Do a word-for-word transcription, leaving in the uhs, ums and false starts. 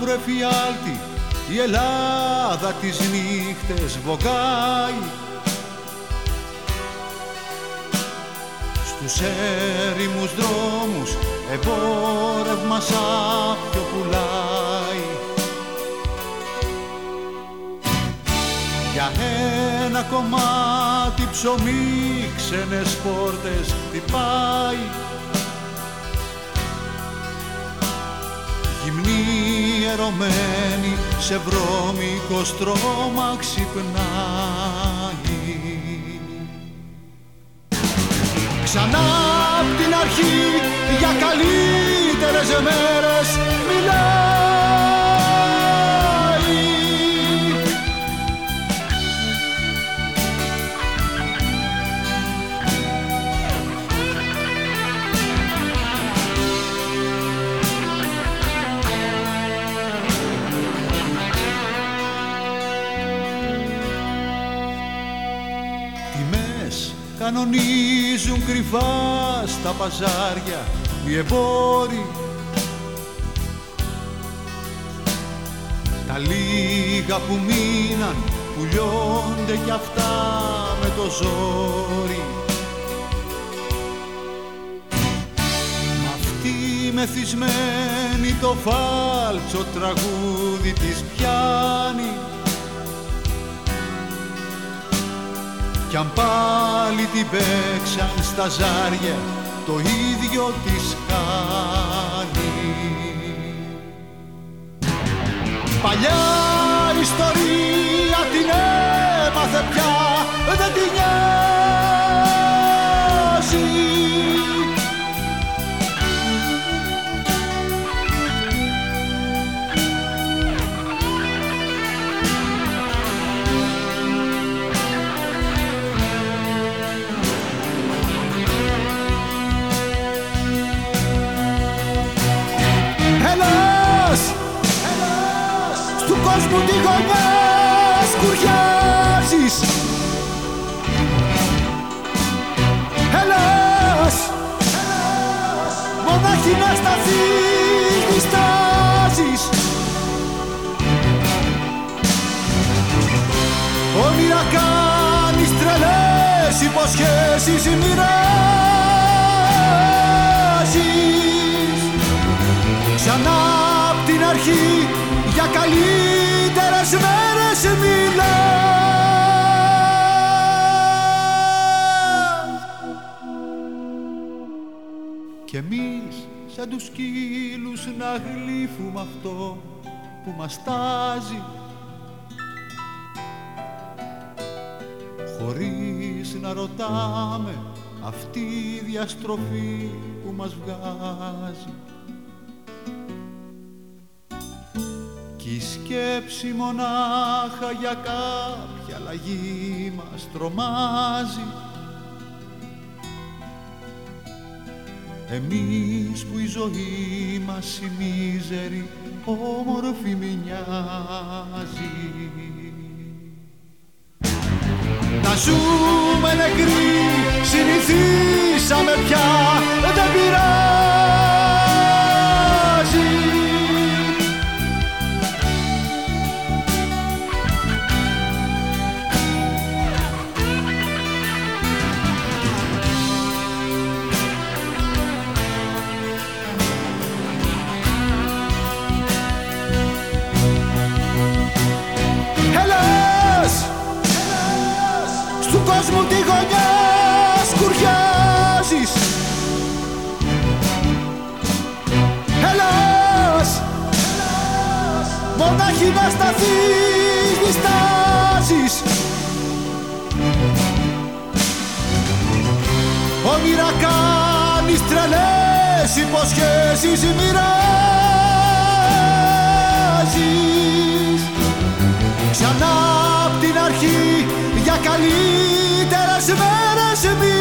μαύρο εφιάλτη η Ελλάδα τις νύχτες βογάει. Στους έρημους δρόμους εμπόρευμα σάπιο πουλάει. Για ένα κομμάτι ψωμί ξένες πόρτες χτυπάει. Γυμνή ερωμένη σε βρώμικο στρώμα ξυπνάει. Ξανά απ' την αρχή για καλύτερες μέρες μιλάει. Τιμές κανονίζουν κρυφά στα παζάρια οι εμπόροι. Τα λίγα που μείναν πουλιώνται κι αυτά με το ζόρι. Μ' αυτή μεθυσμένη το φάλτσο τραγούδι της πιάνει. Κι αν πάλι την παίξαν στα ζάρια το ίδιο της κάνει. Παλιά ιστορία την έμαθε πια, δεν την νοιάζει. Στου κόσμου τη γωνιά σκουριάζεις. Ελλάς, μονάχη να σταθείς διστάζεις. Όνειρα κάνεις, τρελές υποσχέσεις μοιράζεις. Ξανά απ' την αρχή για καλύτερες μέρες μιλάς. Κι εμείς σαν τους σκύλους να γλύφουμε αυτό που μας τάζει, χωρίς να ρωτάμε αυτή η διαστροφή που μας βγάζει. Κι η σκέψη μονάχα για κάποια αλλαγή μας τρομάζει. Εμείς που η ζωή μας η μίζερη όμορφη μοιάζει. Να ζούμε νεκροί συνηθίσαμε πια, δεν πειράζει. Του κόσμου τη γωνιά σκουριάζεις. Ελλάς, μονάχη να σταθείς διστάζεις. Όνειρα κάνεις, τρελές υποσχέσεις μοιράζεις. Ξανά απ' την αρχή για καλύτερες μέρες.